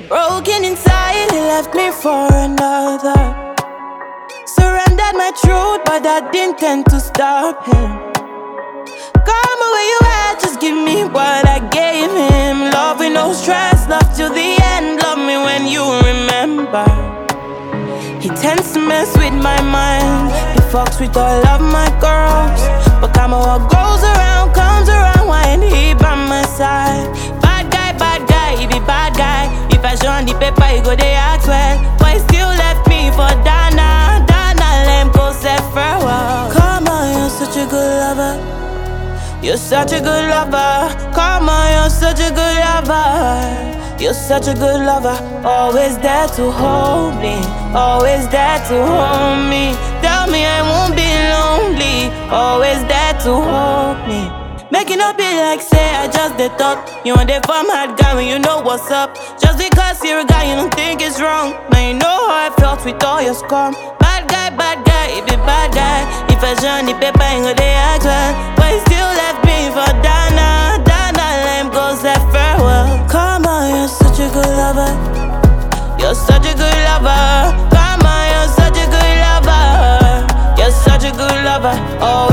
Broken inside, he left me for another. Surrendered my truth, but that didn't tend to stop him. Come where you at, just give me what I gave him. Love with no stress, love till the end. Love me when you remember. He tends to mess with my mind. He fucks with all of my girls, but come on, what goes around comes around. Why ain't he by my side? Bad guy, he be bad guy. If I show on the paper, he go they act well. But he still left me for Dana. Let him go say farewell. Come on, you're such a good lover. You're such a good lover. Come on, you're such a good lover. You're such a good lover. Always there to hold me. Always there to hold me. Tell me I won't be lonely. Always there to hold me. Making up be like say I just the thought. You want the farm hard guy when you know what's up. Just because you're a guy you don't think it's wrong. Now you know how I felt with all your scum. Bad guy, he be bad guy. If I show on the paper, ain't go they act well. But he still left me for Dana. Let him go say farewell. Come on, you're such a good lover. You're such a good lover. Come on, you're such a good lover. You're such a good lover. Oh,